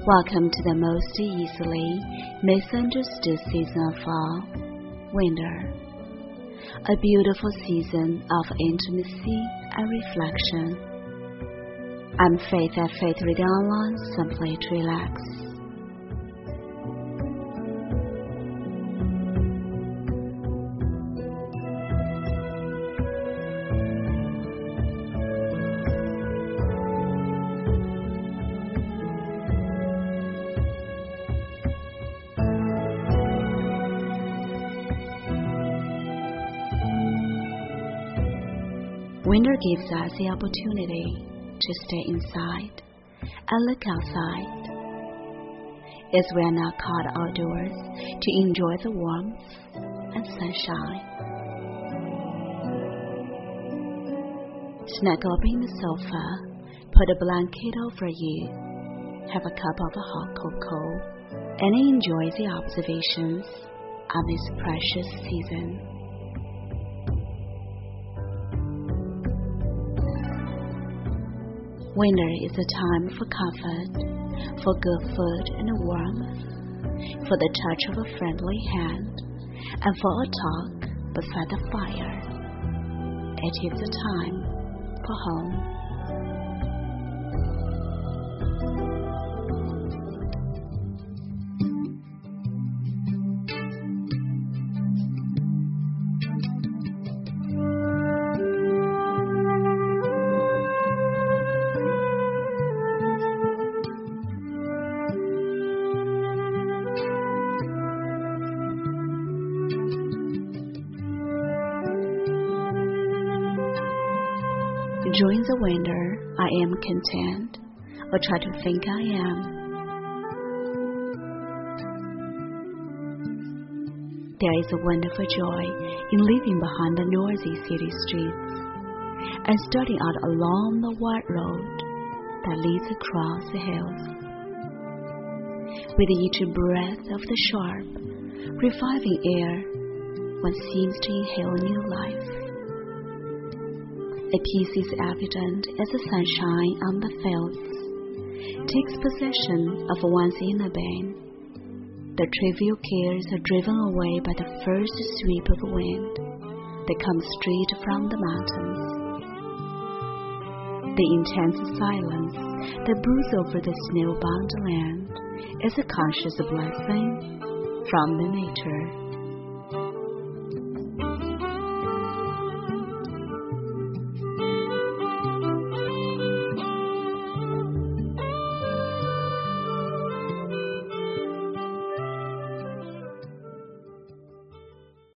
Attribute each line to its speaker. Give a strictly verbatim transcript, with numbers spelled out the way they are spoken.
Speaker 1: Welcome to the most easily misunderstood season of all, winter. A beautiful season of intimacy and reflection. I'm Faith at Faith Reading Online, simply to relax. Winter gives us the opportunity to stay inside and look outside, as we are not caught outdoors to enjoy the warmth and sunshine. Snuggle up in the sofa, put a blanket over you, have a cup of hot cocoa, and enjoy the observations of this precious season. Winter is a time for comfort, for good food and warmth, for the touch of a friendly hand, and for a talk beside the fire. It is a time for home. During the winter, I am content, or try to think I am. There is a wonderful joy in living behind the noisy city streets and starting out along the wide road that leads across the hills. With each breath of the sharp, reviving air, one seems to inhale new life. A peace is evident as the sunshine on the fields takes possession of one's inner being. The trivial cares are driven away by the first sweep of wind that comes straight from the mountains. The intense silence that broods over the snow-bound land is a conscious blessing from the nature.